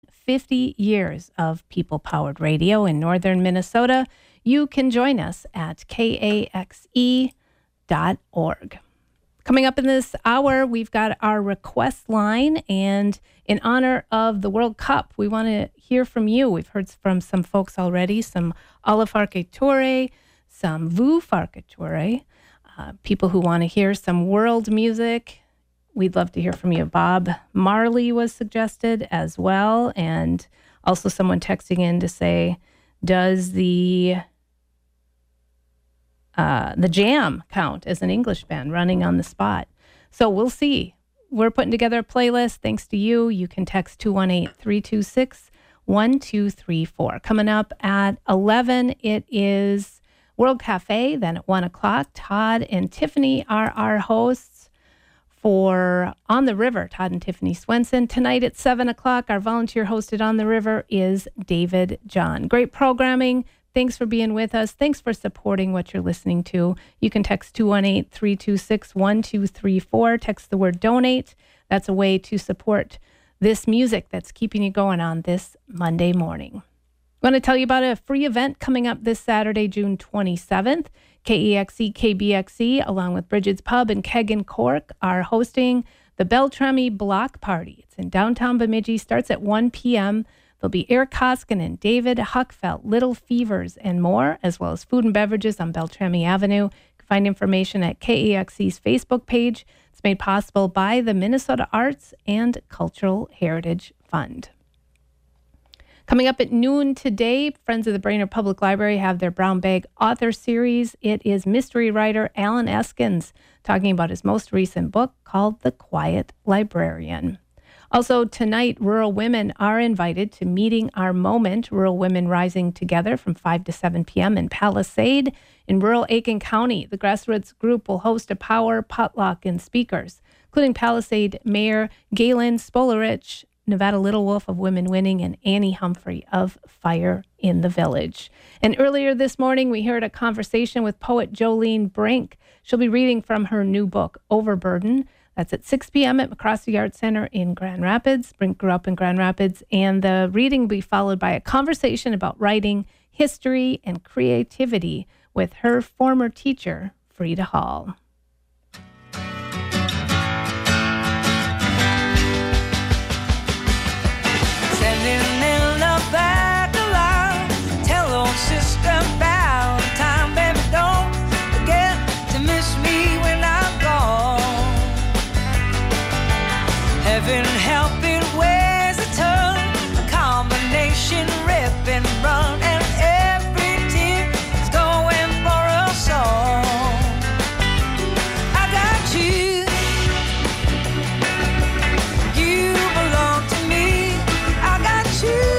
50 years of people-powered radio in northern Minnesota. You can join us at kaxe.org. Coming up in this hour, we've got our request line, and in honor of the World Cup, we want to hear from you. We've heard from some folks already, some Alla Farkature, some Vu Farkature, people who want to hear some world music. We'd love to hear from you. Bob Marley was suggested as well, and also someone texting in to say, does the Jam count as an English band running on the spot? So we'll see. We're putting together a playlist thanks to you. You can text 218-326-1234. Coming up at 11, it is World Cafe. Then at 1 o'clock, Todd and Tiffany are our hosts for On the River, Todd and Tiffany Swenson. Tonight at 7 o'clock, our volunteer hosted On the River is David John. Great programming. Thanks for being with us. Thanks for supporting what you're listening to. You can text 218-326-1234. Text the word donate. That's a way to support this music that's keeping you going on this Monday morning. I want to tell you about a free event coming up this Saturday, June 27th. KEXE, KBXE, along with Bridget's Pub and Keg and Cork, are hosting the Beltrami Block Party. It's in downtown Bemidji. Starts at 1 p.m. There'll be Eric Koskinen, David Huckfeld, Little Fevers, and more, as well as food and beverages on Beltrami Avenue. You can find information at KEXE's Facebook page. It's made possible by the Minnesota Arts and Cultural Heritage Fund. Coming up at noon today, Friends of the Brainerd Public Library have their Brown Bag Author Series. It is mystery writer Alan Eskins talking about his most recent book called The Quiet Librarian. Also tonight, rural women are invited to Meeting Our Moment, Rural Women Rising Together from 5 to 7 p.m. in Palisade in rural Aiken County. The grassroots group will host a power potluck and speakers, including Palisade Mayor Galen Spolarich, Nevada Little Wolf of Women Winning, and Annie Humphrey of Fire in the Village. And earlier this morning, we heard a conversation with poet Jolene Brink. She'll be reading from her new book, Overburden. That's at 6 p.m. at McCroskey Arts Center in Grand Rapids. Brink grew up in Grand Rapids, and the reading will be followed by a conversation about writing, history, and creativity with her former teacher, Frida Hall. Standing in the back line, tell old sister about time, baby, don't forget to miss me when I'm gone. Heaven help it, where's the turn? A combination rip and run, and every tear is going for a song. I got you, you belong to me. I got you.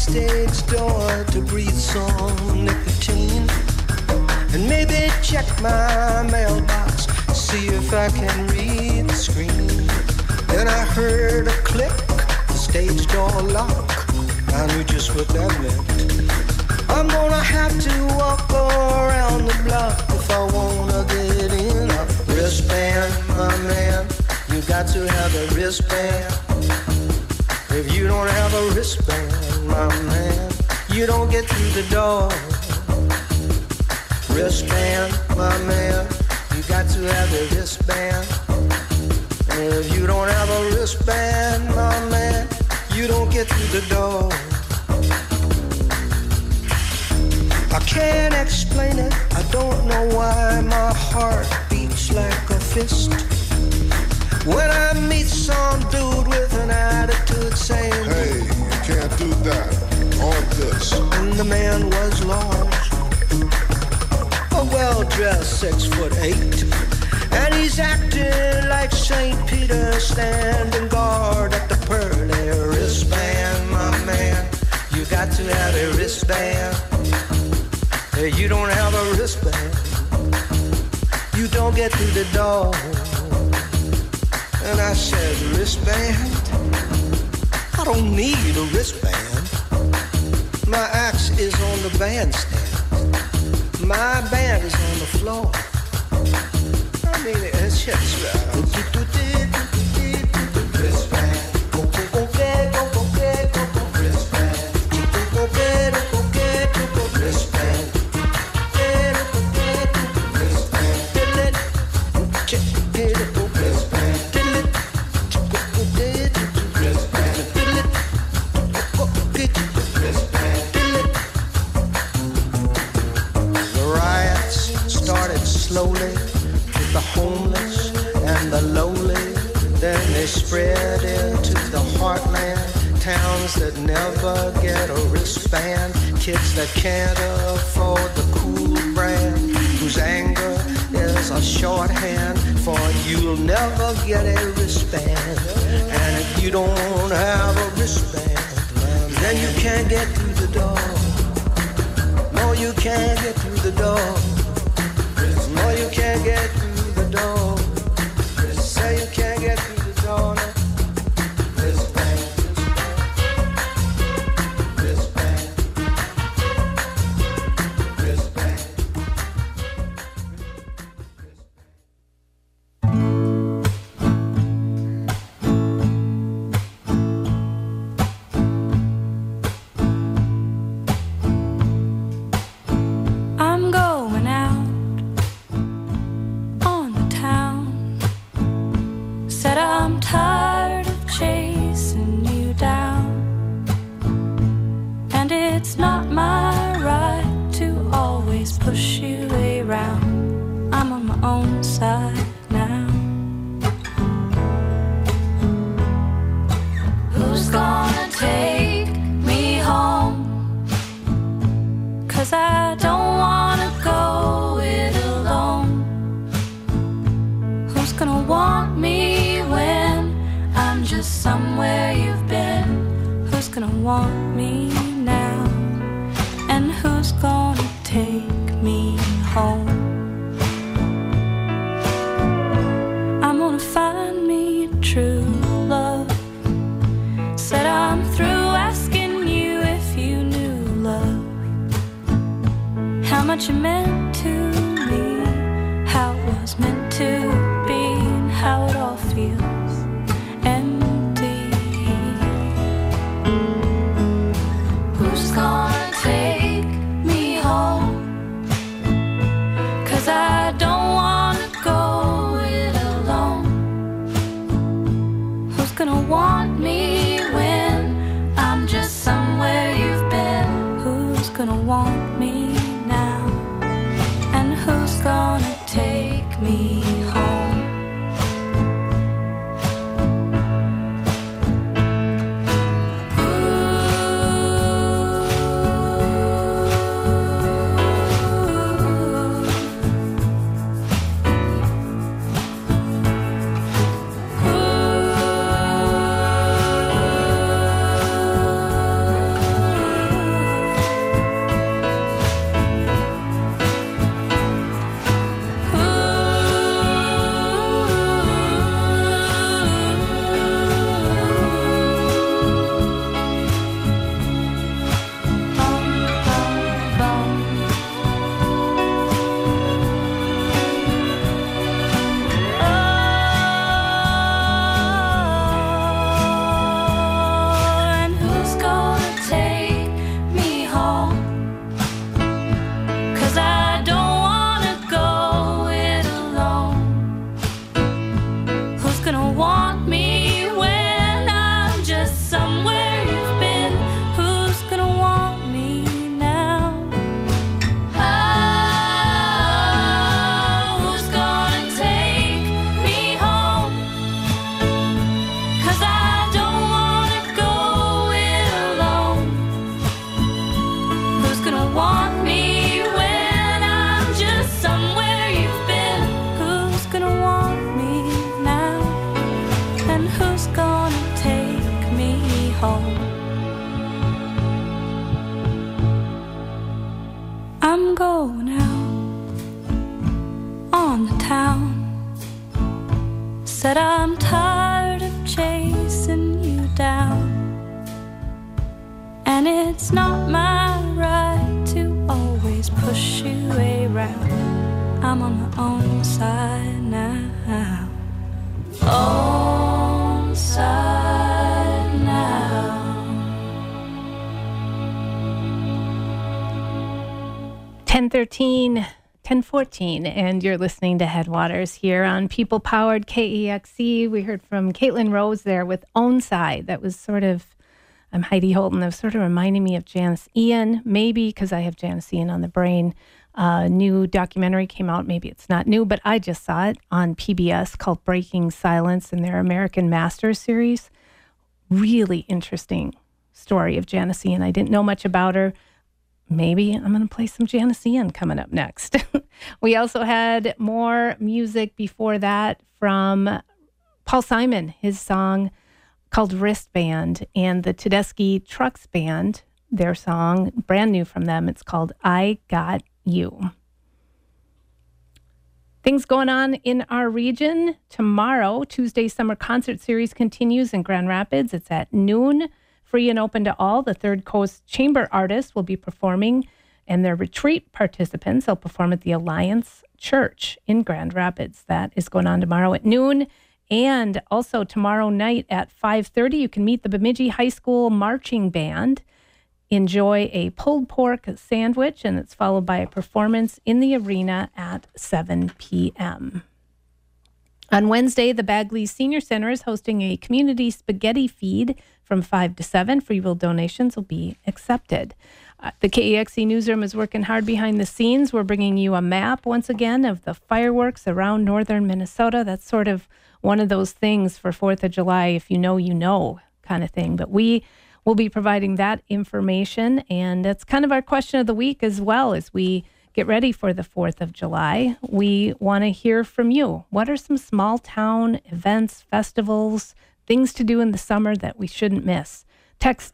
backstage door to breathe some nicotine, and maybe check my mailbox, see if I can read the screen. Then I heard a click, the stage door lock. I knew just what that meant. I'm gonna have to walk around the block if I wanna get in. A wristband, my man, you got to have a wristband. If you don't have a wristband, my man, you don't get through the door. Wristband, my man, you got to have a wristband. And if you don't have a wristband, my man, you don't get through the door. I can't explain it, I don't know why my heart beats like a fist when I meet some dude with an attitude saying, hey, you can't do that, on this. And the man was large, a well-dressed 6'8", and he's acting like St. Peter standing guard at the pearly wristband, my man. You got to have a wristband. If you don't have a wristband, you don't get through the door. And I said, wristband? I don't need a wristband. My axe is on the bandstand. My band is on the floor. I mean, it's just wristband. Slowly with the homeless and the lowly, then they spread into the heartland, towns that never get a wristband, kids that can't afford the cool brand, whose anger is a shorthand for you'll never get a wristband. And if you don't have a wristband, then you can't get through the door. No, you can't get through the door. No, you can't get through the door. Say you can't get through the door. No. Wristband, wristband, wristband, I'm going out on the town. Said I'm tired of chasing you down, and it's not my right to always push you around. I'm on my own side now. Who's gonna take me home? 'Cause I don't wanna go it alone. Who's gonna want me when I'm just somewhere you've been? Who's gonna want me now? And who's gonna take me home? I'm gonna find me true love. Said I'm through asking you if you knew love, how much you meant to me, how it was meant to be, and how it all feels empty. Who's gonna take me home? 'Cause I don't wanna go it alone. Who's gonna want me when I'm just somewhere you've been? Who's gonna want me now? And who's gonna take me home? gonna want me when I'm just somewhere you've been? Who's gonna want me now? And who's gonna take me home? I'm going out on the town. Said I'm tired of chasing you down. And it's not my right to always push you around. I'm on my own side now. Own side now. 10:14, and you're listening to Headwaters here on People Powered KEXE. We heard from Caitlin Rose there with Own Side. That was sort of, I'm Heidi Holton. That was sort of reminding me of Janice Ian, maybe because I have Janice Ian on the brain. New documentary came out. Maybe it's not new, but I just saw it on PBS called Breaking Silence in their American Masters series. Really interesting story of Janice Ian. I didn't know much about her. Maybe I'm going to play some Janice Ian coming up next. We also had more music before that from Paul Simon, his song called Wristband, and the Tedeschi Trucks Band, their song, brand new from them. It's called I Got You. Things going on in our region. Tomorrow, Tuesday Summer Concert Series continues in Grand Rapids. It's at noon. Free and open to all. The Third Coast Chamber artists will be performing, and their retreat participants will perform at the Alliance Church in Grand Rapids. That is going on tomorrow at noon. And also tomorrow night at 5:30, you can meet the Bemidji High School Marching Band. Enjoy a pulled pork sandwich, and it's followed by a performance in the arena at 7 p.m. On Wednesday, the Bagley Senior Center is hosting a community spaghetti feed from 5 to 7. Free will donations will be accepted. The KEXE newsroom is working hard behind the scenes. We're bringing you a map once again of the fireworks around northern Minnesota. That's sort of one of those things for 4th of July, if you know kind of thing. But we will be providing that information, and that's kind of our question of the week as well as we get ready for the 4th of July. We want to hear from you. What are some small town events, festivals, things to do in the summer that we shouldn't miss? Text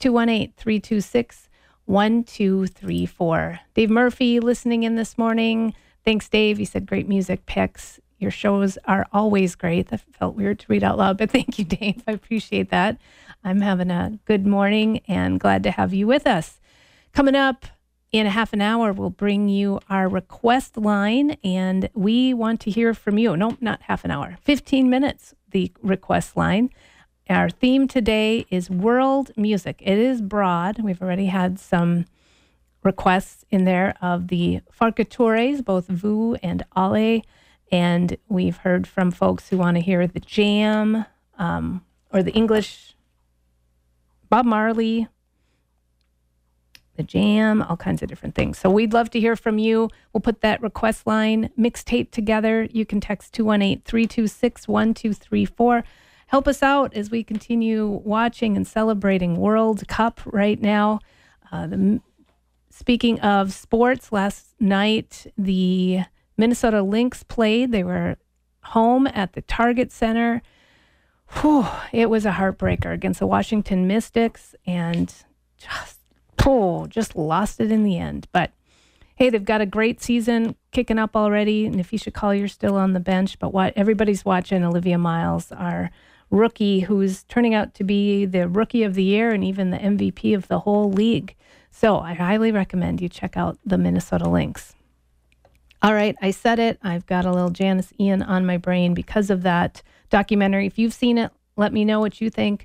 218-326-1234. Dave Murphy listening in this morning. Thanks, Dave. He said great music picks. Your shows are always great. That felt weird to read out loud, but thank you, Dave. I appreciate that. I'm having a good morning and glad to have you with us. Coming up in a half an hour, we'll bring you our request line, and we want to hear from you. No, not half an hour, 15 minutes, the request line. Our theme today is world music. It is broad. We've already had some requests in there of the Farcatures, both Vu and Ale, and we've heard from folks who want to hear the Jam or the English, Bob Marley, the Jam, all kinds of different things. So we'd love to hear from you. We'll put that request line mixtape together. You can text 218-326-1234. Help us out as we continue watching and celebrating World Cup right now. Speaking of sports, last night the Minnesota Lynx played. They were home at the Target Center. Whew, it was a heartbreaker against the Washington Mystics, and just lost it in the end. But hey, they've got a great season kicking up already. And if you should call, you're still on the bench. But what everybody's watching, Olivia Miles, our rookie, who's turning out to be the rookie of the year and even the MVP of the whole league. So I highly recommend you check out the Minnesota Lynx. All right, I said it. I've got a little Janice Ian on my brain because of that documentary. If you've seen it, let me know what you think.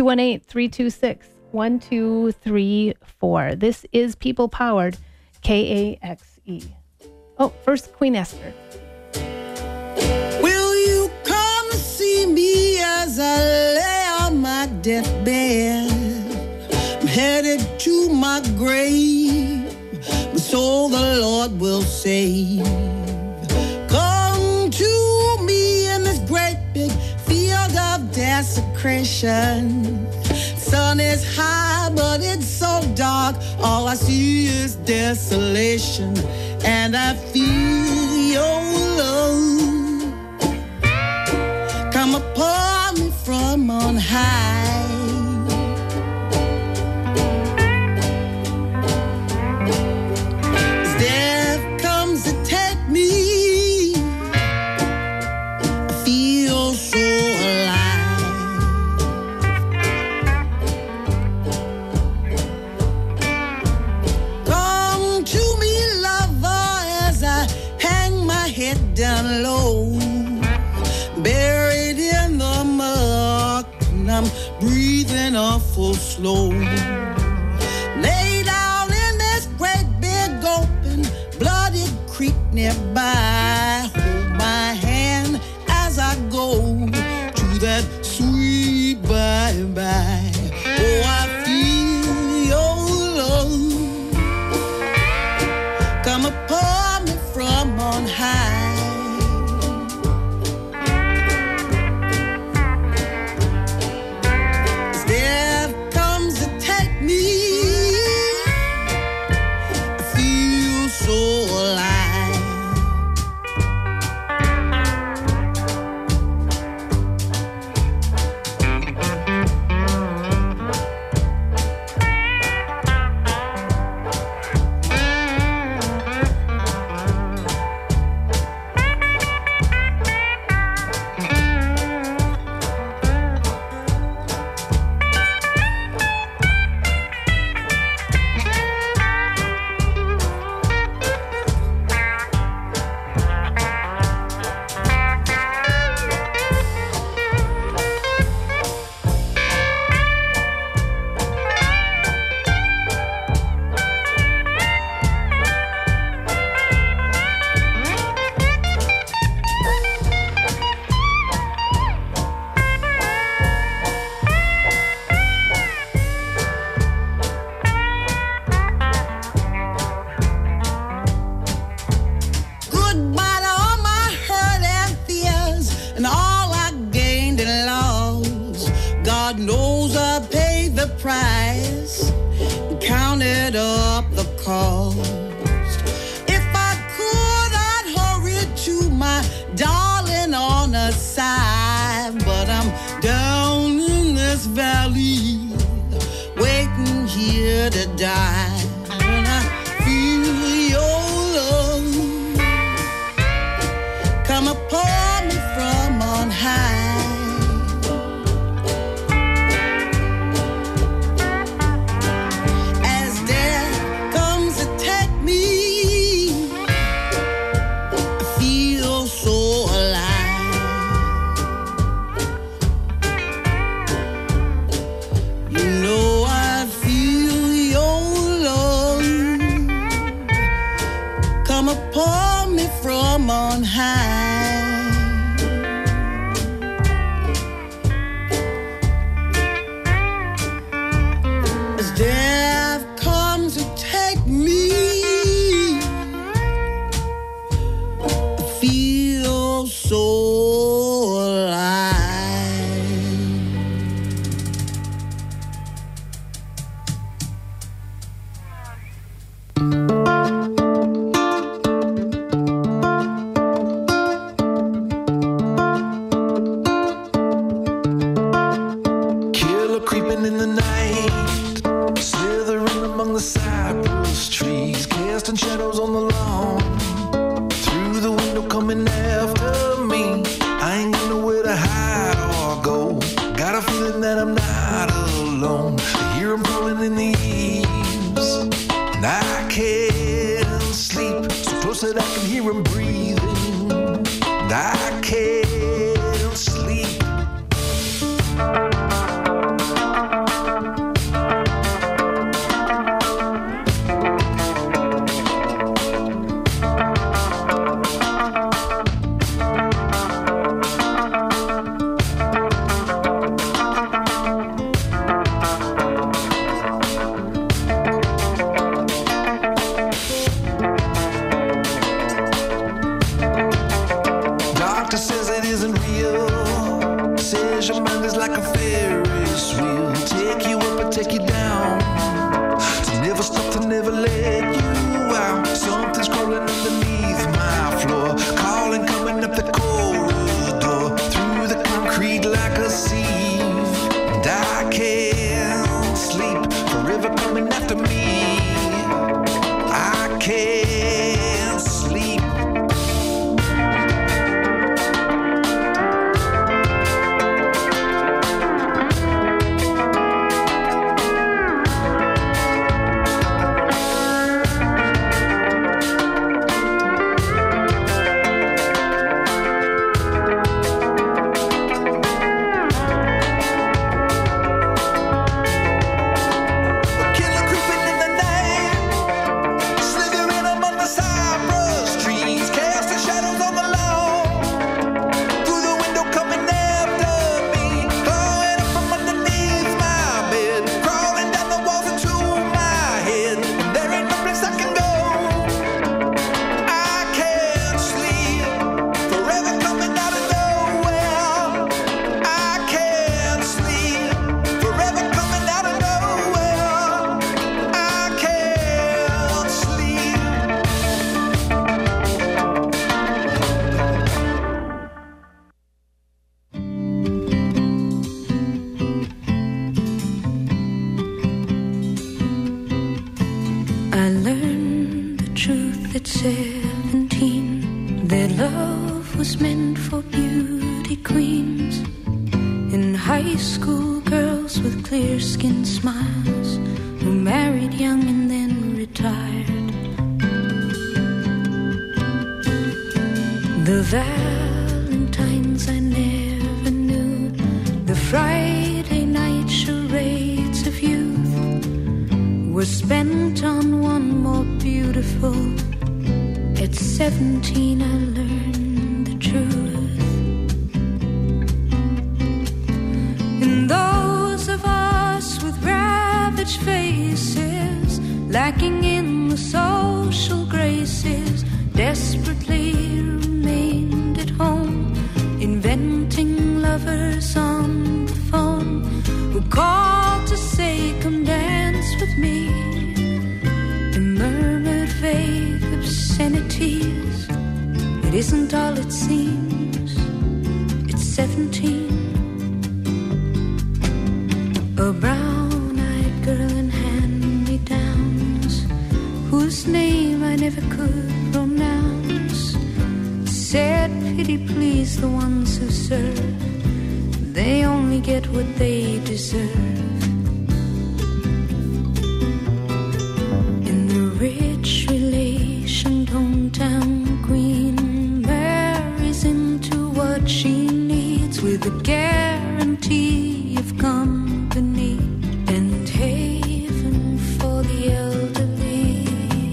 218-326-1234. This is People Powered KAXE. Oh, first, Queen Esther. Will you come see me as I lay on my deathbed? I'm headed to my grave, my soul the Lord will save. Come to me in this great big field of desecration. Sun is high, but it's so dark, all I see is desolation, and I feel your love come upon me from on high. As death comes to take me, I feel so alive. Come to me, lover, as I hang my head down low, buried in the mud, and I'm breathing awful slow. Lay down in this great big open bloody creek nearby. Hold my hand as I go to that sweet bye-bye. Oh, I feel your love come upon me from on high. As death comes to take me, I feel so alive. Goodbye to all my hurt and fears and all I gained and lost. God knows I paid the price and counted up the cost. If I could, I'd hurry to my darling on a side, but I'm down in this valley, waiting here to die. And I feel your love come upon me from on high. As death comes to take me, I feel so alive. You know I feel your love come upon me from on high. As death comes to take me, I feel so alive. Killer creeping in the night, slithering among the cypress trees, casting shadows on the lawn. Through the window coming after me, I ain't got nowhere to hide or go. Got a feeling that I'm not alone. I hear him calling in the eaves, and I can't sleep. So close that I can hear him breathing, and I can't sleep. truth at 17 that love was meant for beauty queens and high school girls with clear skin smiles who married young and then retired. The Valentines I never knew, the Friday night charades of youth were spent on one more beautiful. At 17 I learned the truth. And those of us with ravaged faces, lacking in the social graces, desperately remained at home, inventing lovers on the phone who called to say, come dance with me, and murmured vague obscenities. It isn't all it seems. It's 17. A brown-eyed girl in hand-me-downs, whose name I never could pronounce, said, pity please the ones who serve, they only get what they deserve. And the rich relationed hometown queen marries into what she needs with a guarantee of company and haven for the elderly.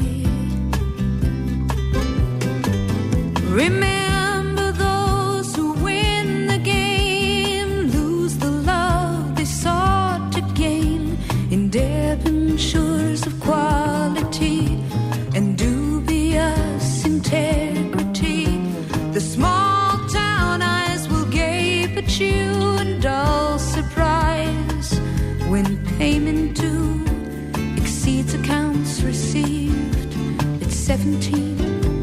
Remember those who win the game, lose the love they sought to gain, in debentures of quality and dubious integrity. The small town eyes will gape at you in dull surprise when payment due exceeds accounts received. It's 17.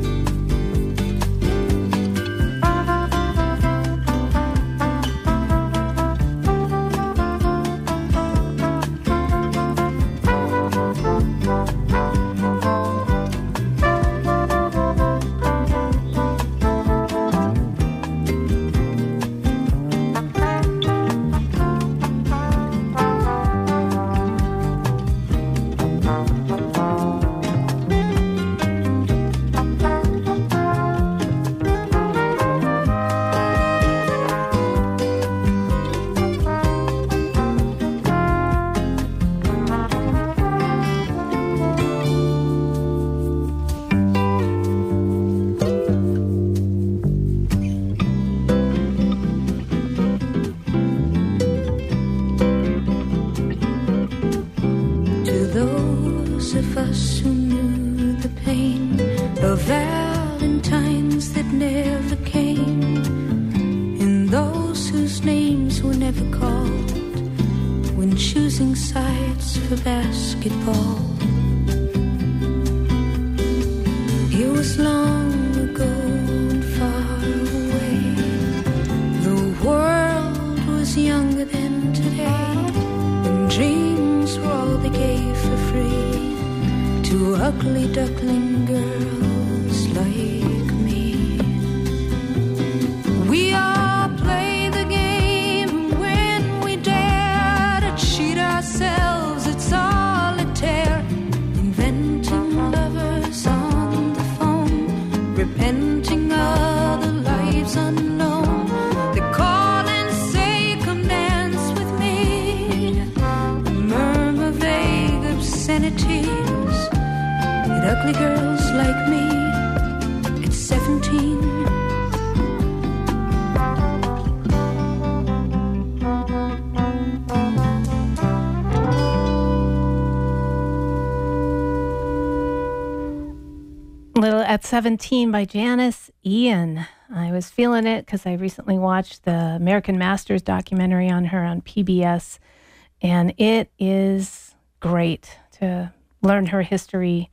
At 17 by Janice Ian. I was feeling it because I recently watched the American Masters documentary on her on PBS, and it is great to learn her history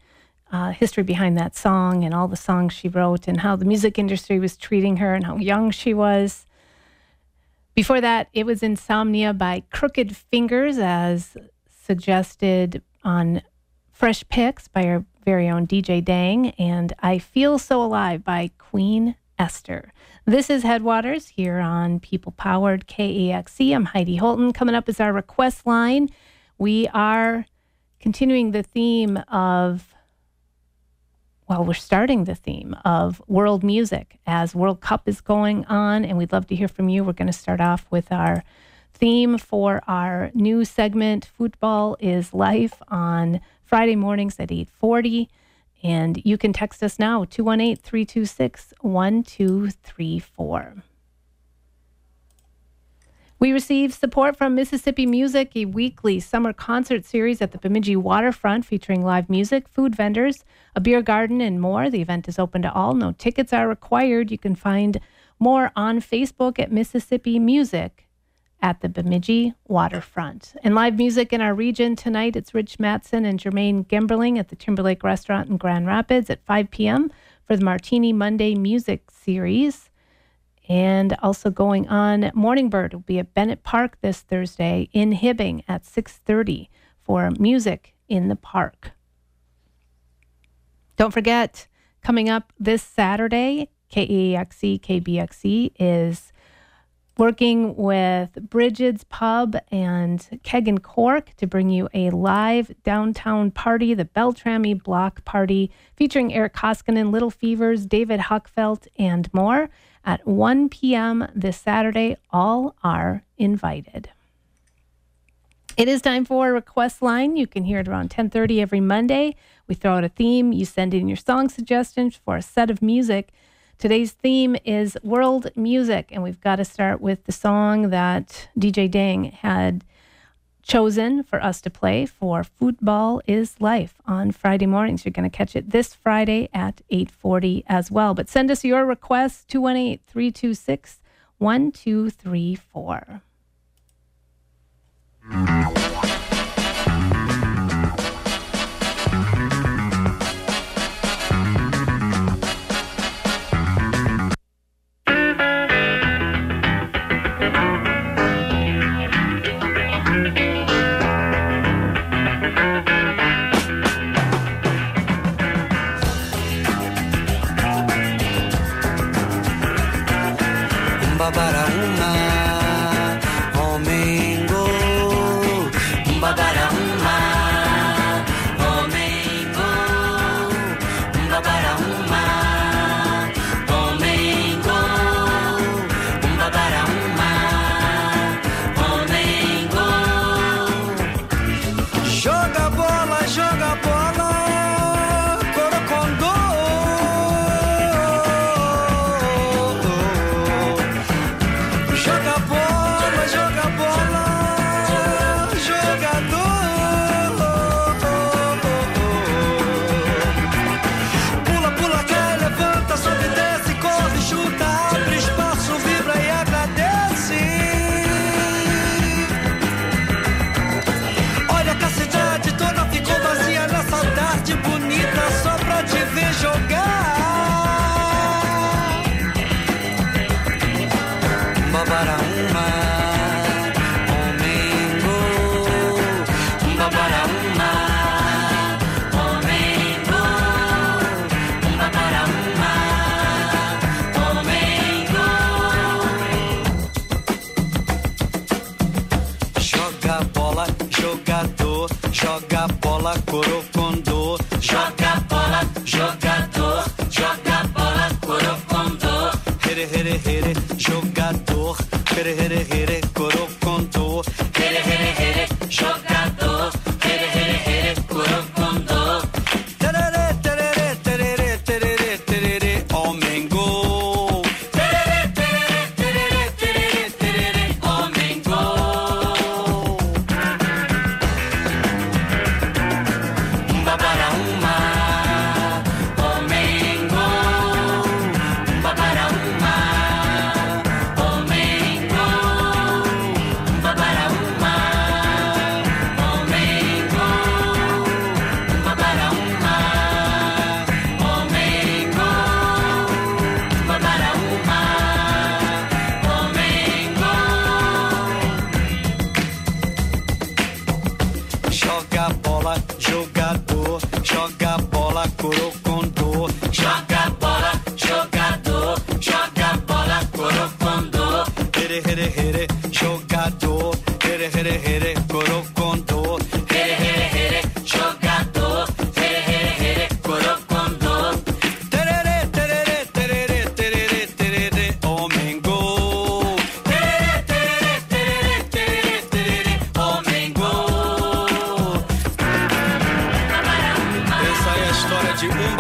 behind that song and all the songs she wrote and how the music industry was treating her and how young she was. Before that, it was Insomnia by Crooked Fingers, as suggested on Fresh Picks by our very own DJ Dang, and I Feel So Alive by Queen Esther. This is Headwaters here on People Powered KAXE. I'm Heidi Holton. Coming up is our request line. We are continuing the theme of, we're starting the theme of world music as World Cup is going on, and we'd love to hear from you. We're going to start off with our theme for our new segment, Football is Life, on Friday mornings at 8:40. And you can text us now, 218-326-1234. We receive support from Mississippi Music, a weekly summer concert series at the Bemidji Waterfront featuring live music, food vendors, a beer garden, and more. The event is open to all. No tickets are required. You can find more on Facebook at Mississippi Music at the Bemidji Waterfront. And live music in our region tonight, it's Rich Mattson and Jermaine Gemberling at the Timberlake Restaurant in Grand Rapids at 5 p.m. for the Martini Monday Music Series. And also going on, Morning Bird will be at Bennett Park this Thursday in Hibbing at 6:30 for Music in the Park. Don't forget, coming up this Saturday, KAXE, KBXE is working with Bridget's Pub and Keg and Cork to bring you a live downtown party, the Beltrami Block Party, featuring Eric Koskinen, Little Fevers, David Huckfelt, and more at 1 p.m. this Saturday. All are invited. It is time for a request line. You can hear it around 10:30 every Monday. We throw out a theme. You send in your song suggestions for a set of music. Today's theme is world music, and we've got to start with the song that DJ Dang had chosen for us to play for Football is Life on Friday mornings. You're going to catch it this Friday at 8:40 as well. But send us your requests, 218-326-1234. Joga bola, corocondô. Joga bola, jogador. Joga bola, corocondô. Here, here, here, jogador. Here, here, here, corocondô. Here, here, here, jogador. Here, here, here, corocondô. Tererê, tererê, tererê, tererê, tererê, homem gol. Tererê, tererê, tererê, tererê, tererê, homem gol.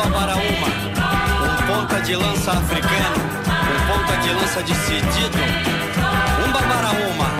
Baraúma, ponta de lança africano, ponta de lança decidido, Baraúma.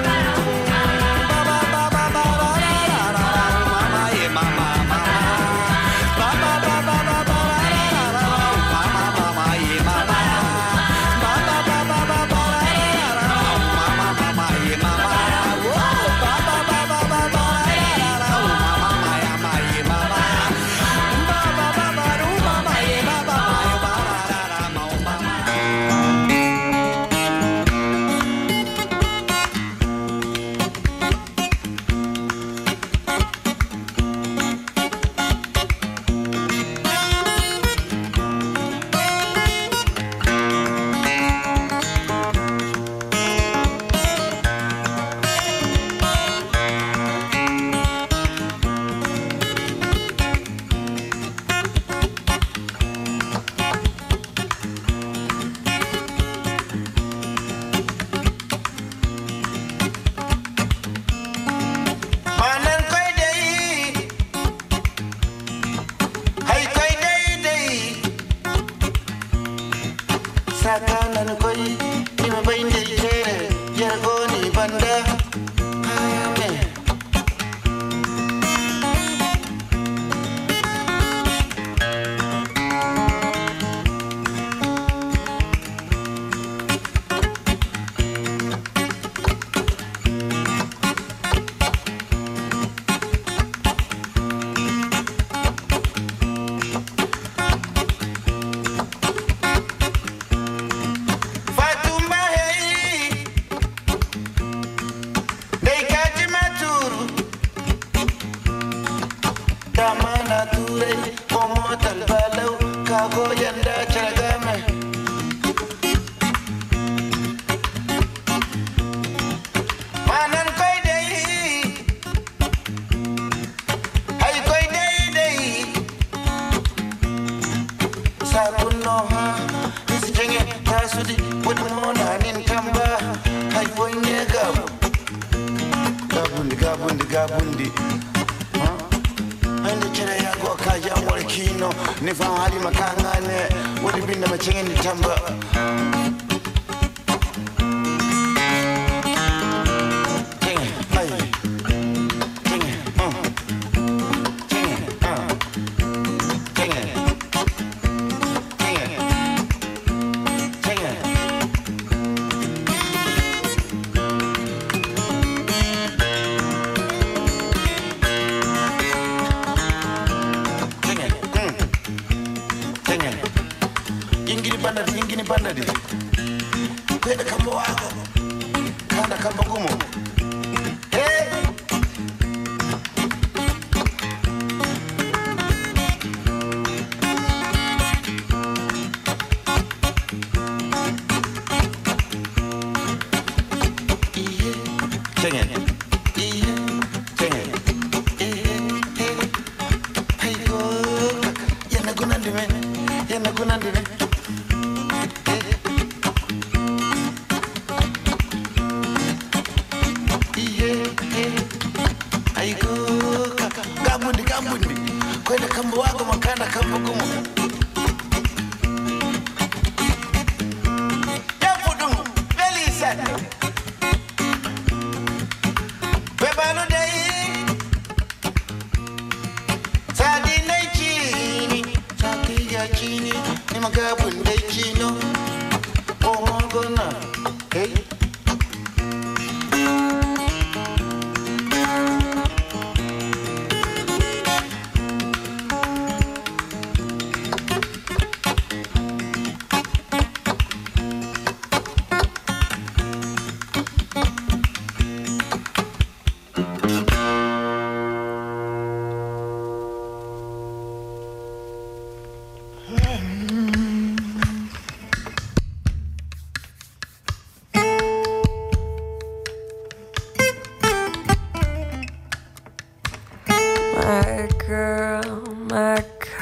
My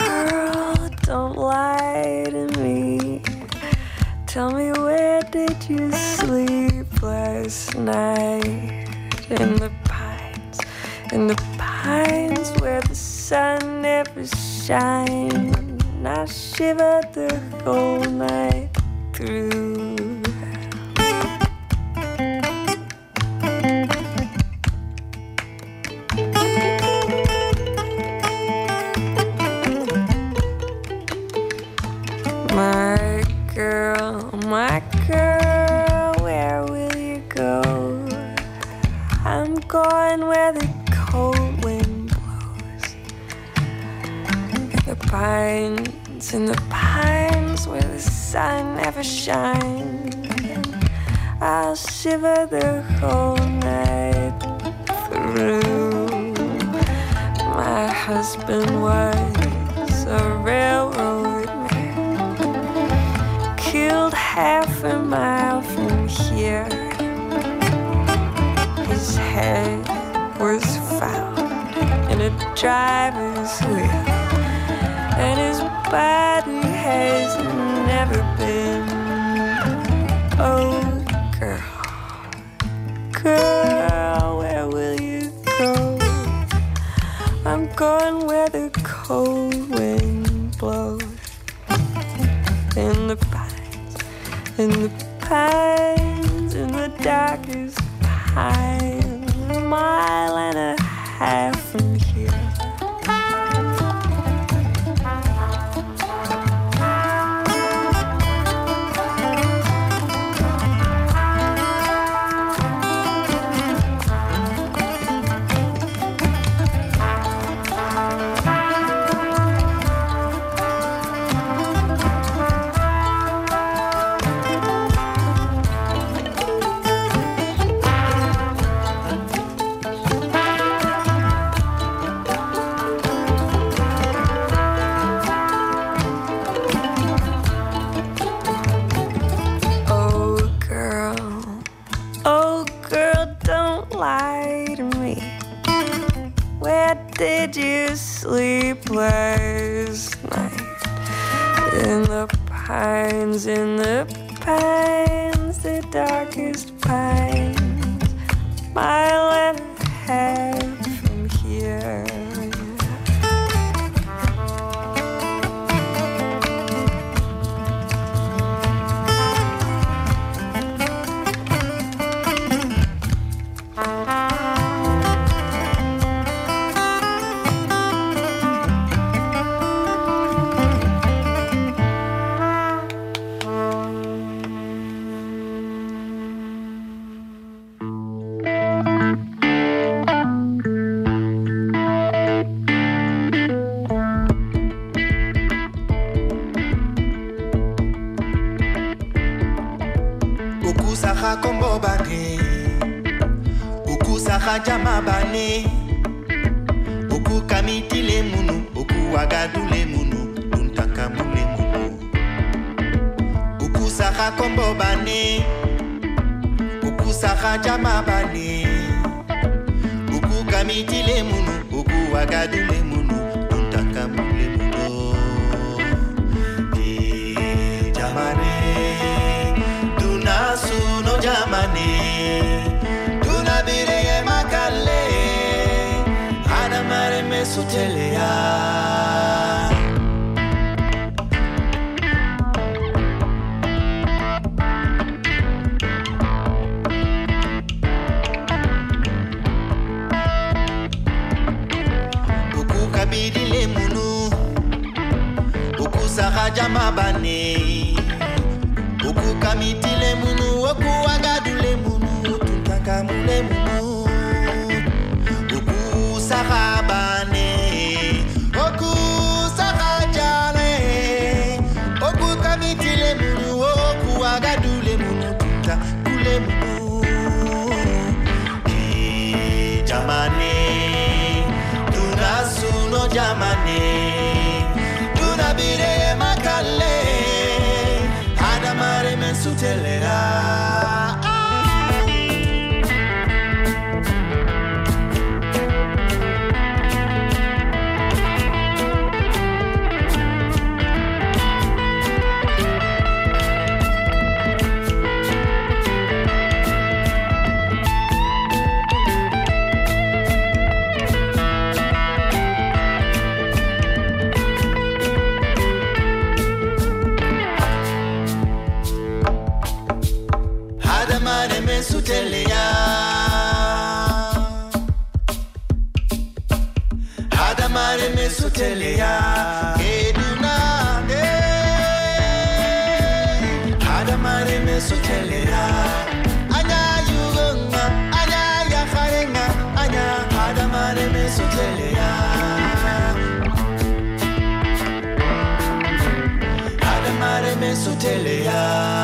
girl, don't lie to me. Tell me, where did you sleep last night? In the pines where the sun never shines. I'll shiver the whole night through. My girl, where will you go? I'm going where the cold wind blows. In the pines where the sun never shines. I'll shiver the whole night through. My husband was a railroad man, killed half a mile from here. His head was found in a driver's wheel, and his body has never been. Oh, girl, girl, where will you go? I'm going where the cold wind blows. In the pines, in the pines, in the darkest pines, a mile and a half from here. Did you sleep last night? In the pines, the darkest pines, mile and a half from here. Kombo bane, uku saha jama bane, uku kamiti le munu, uku wagadu le munu, untaka mule munu. Uku saha kombo bane, uku saha jama bane, uku kamiti le munu, uku wagadu le munu, untaka mule munu. Jamane. Suno jamane, tuna bire makale, ana mare me sutelea. Uku kabidi le munu, uku saha jama bane. Oku kamiti le munu, oku wagadu le munu, tuntaka mule munu. Oku sahabane, oku sahajane. Oku kamiti le munu, oku wagadu le munu, tuntaka mule munu. Jamane, tunasuno jamane, tunabire makale. Mare men sutelera. mesutelia Adamare mesutelia Edunade Adamare mesutelia Anya yugunga Anya yakharenga Anya Adamare mesutelia Adamare mesutelia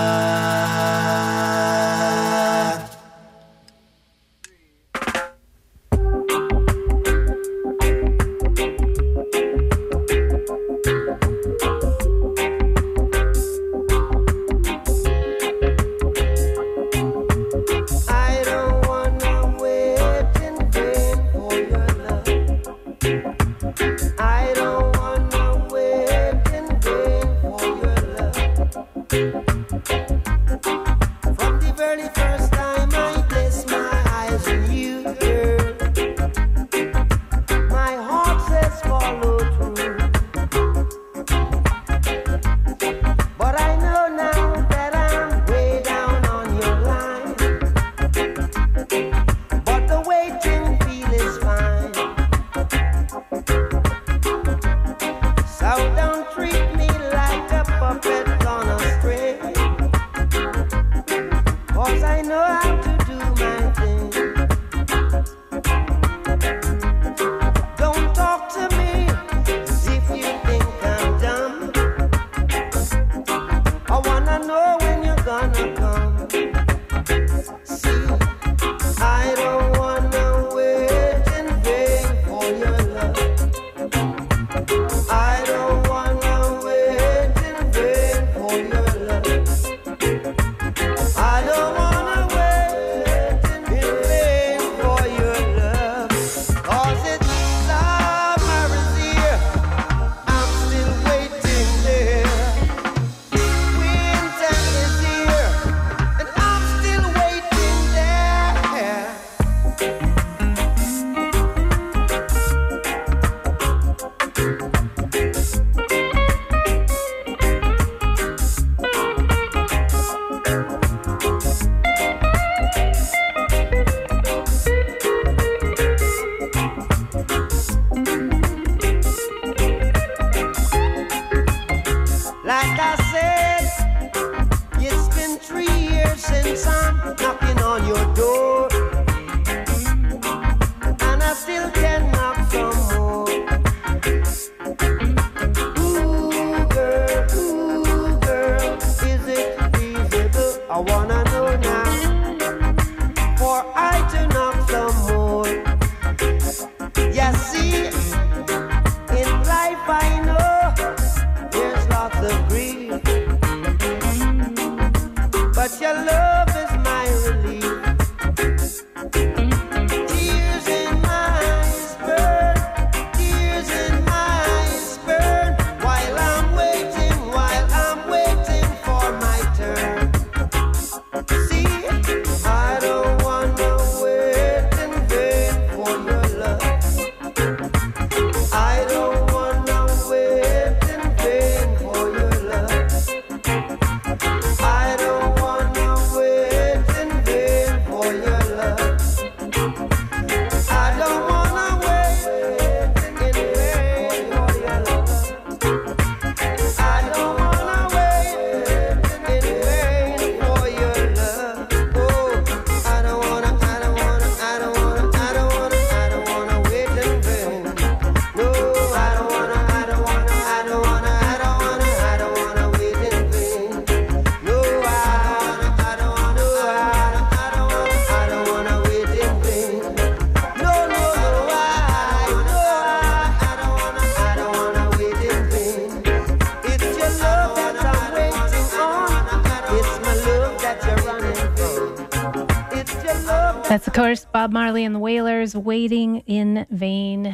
That's, of course, Bob Marley and the Wailers, Waiting in Vain.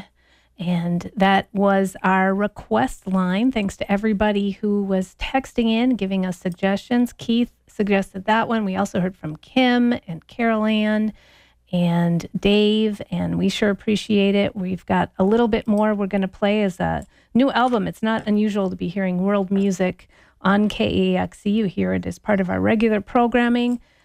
And that was our request line. Thanks to everybody who was texting in, giving us suggestions. Keith suggested that one. We also heard from Kim and Carol Ann and Dave, and we sure appreciate it. We've got a little bit more we're going to play as a new album. It's not unusual to be hearing world music on KAXE. You hear it as part of our regular programming.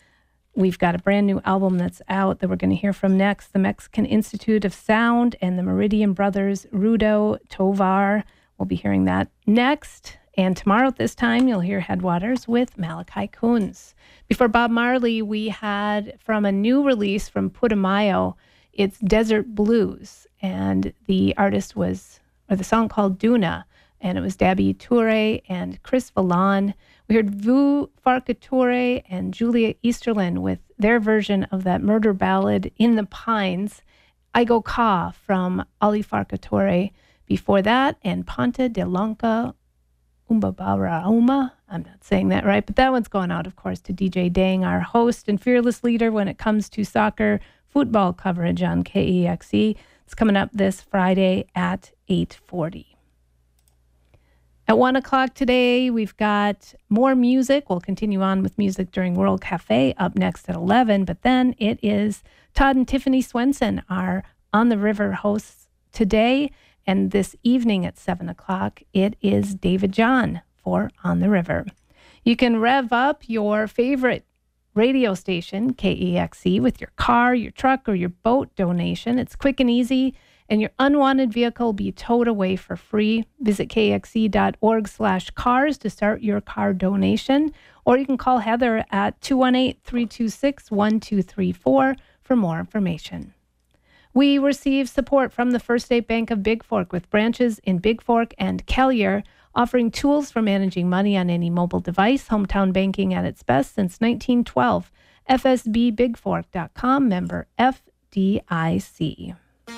We've got a brand new album that's out that we're going to hear from next. The Mexican Institute of Sound and the Meridian Brothers, Rudo Tovar. We'll be hearing that next. And tomorrow at this time, you'll hear Headwaters with Malachi Coons. Before Bob Marley, we had from a new release from Putumayo, it's Desert Blues. And the artist was, or the song called Duna. And it was Dabi Toure and Chris Valan. We heard Vu Farkature and Julia Easterlin with their version of that murder ballad In the Pines, Igo Ka from Ali Farkature. Before that, and Ponta de Lanka Umbabara Uma. I'm not saying that right, but that one's going out, of course, to DJ Dang, our host and fearless leader when it comes to soccer football coverage on KEXE. It's coming up this Friday at 8:40. At 1 o'clock today, we've got more music. We'll continue on with music during World Cafe up next at 11. But then it is Todd and Tiffany Swenson, our On the River hosts today. And this evening at 7 o'clock, it is David John for On the River. You can rev up your favorite radio station, KEXE, with your car, your truck, or your boat donation. It's quick and easy, and your unwanted vehicle will be towed away for free. Visit kxe.org/cars to start your car donation, or you can call Heather at 218-326-1234 for more information. We receive support from the First State Bank of Big Fork with branches in Big Fork and Kelliher, offering tools for managing money on any mobile device. Hometown banking at its best since 1912. FSBBigFork.com, member FDIC.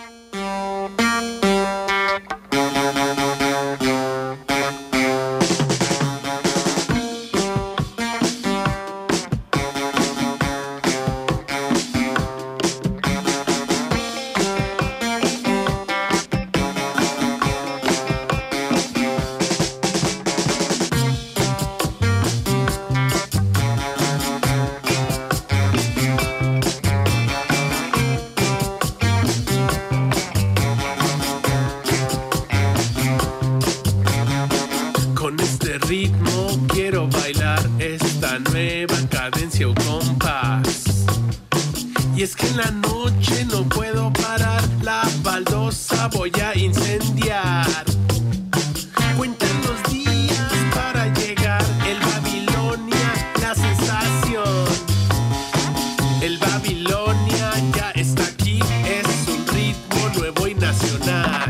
Es que en la noche no puedo parar, la baldosa voy a incendiar. Cuentan los días para llegar, el Babilonia, la sensación. El Babilonia ya está aquí, es un ritmo nuevo y nacional.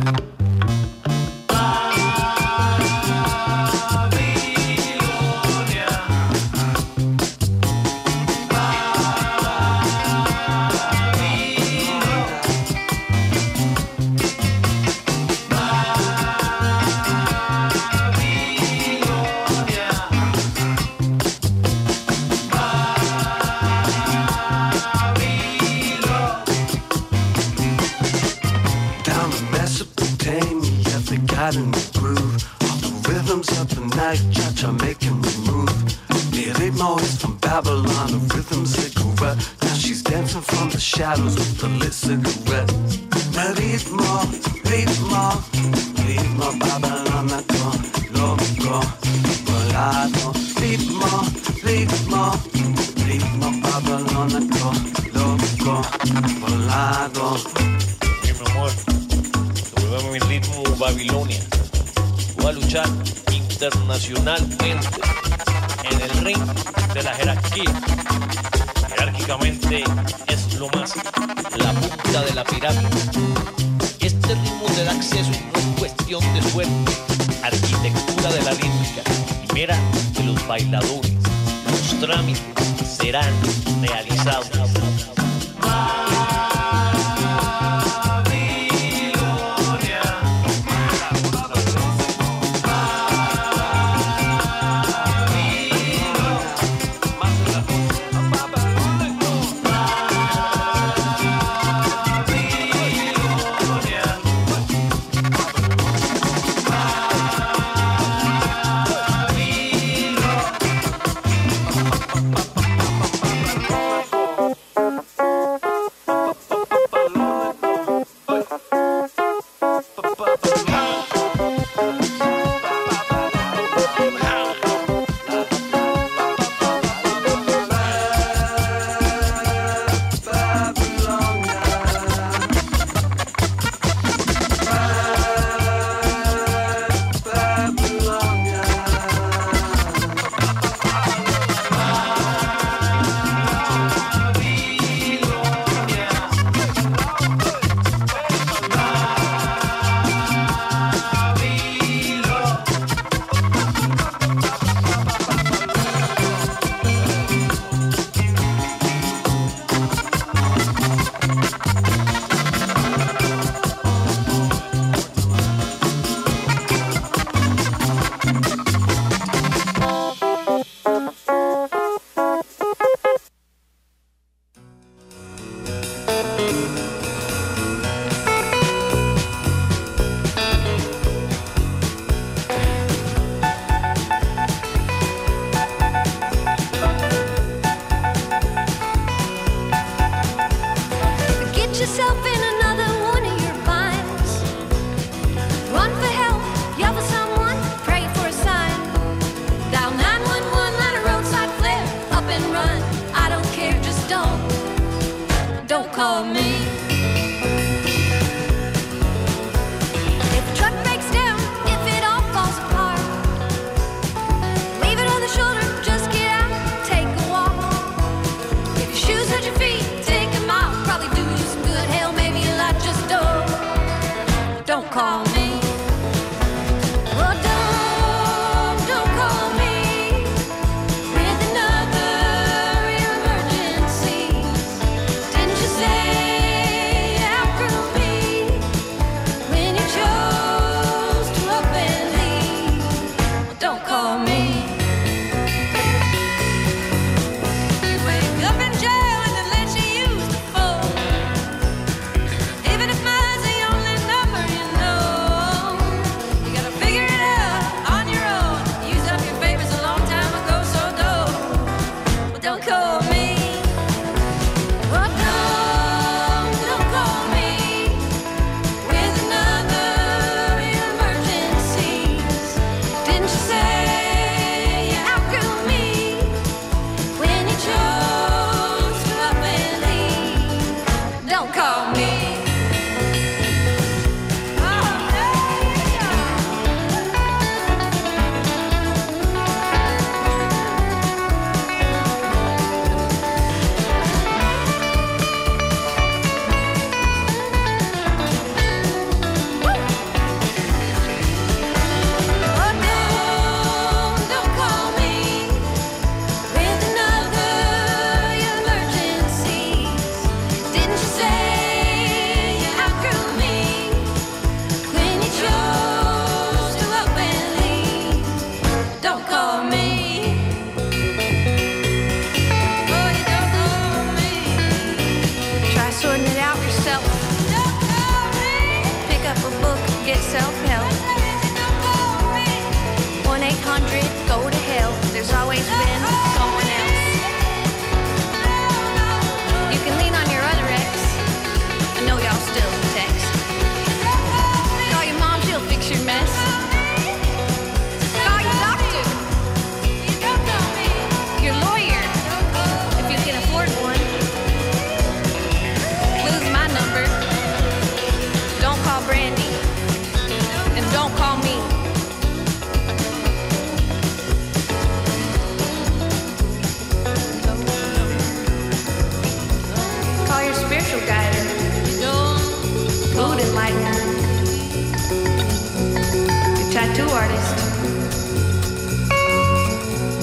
In the groove, all the rhythms of the night, cha-cha making me move. The ritmo is from Babylon, the rhythms that grew up. Now she's dancing from the shadows with the lit cigarette. The ritmo, ritmo, ritmo Babylonico, loco, volado. Ritmo, ritmo, ritmo Babylonico, loco, volado. Mi amor, devuélveme mi ritmo Babilonia. Voy a luchar internacionalmente en el ring de la jerarquía. Jerárquicamente es lo más, la punta de la pirámide. Este ritmo te da acceso y no es cuestión de suerte. Arquitectura de la rítmica. Y mira que los bailadores, los trámites serán realizados.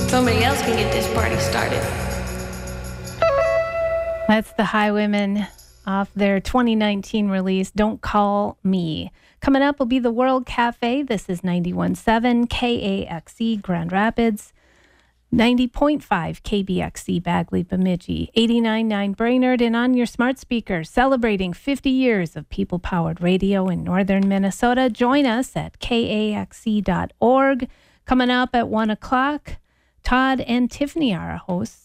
somebody else can get this party started. That's the Highwomen off their 2019 release, Don't Call Me. Coming up will be the World Cafe. This is 91.7 KAXE Grand Rapids, 90.5 KBXC Bagley Bemidji, 89.9 Brainerd, and on your smart speaker, celebrating 50 years of people-powered radio in northern Minnesota. Join us at kaxe.org. Coming up at 1 o'clock, Todd and Tiffany are our hosts.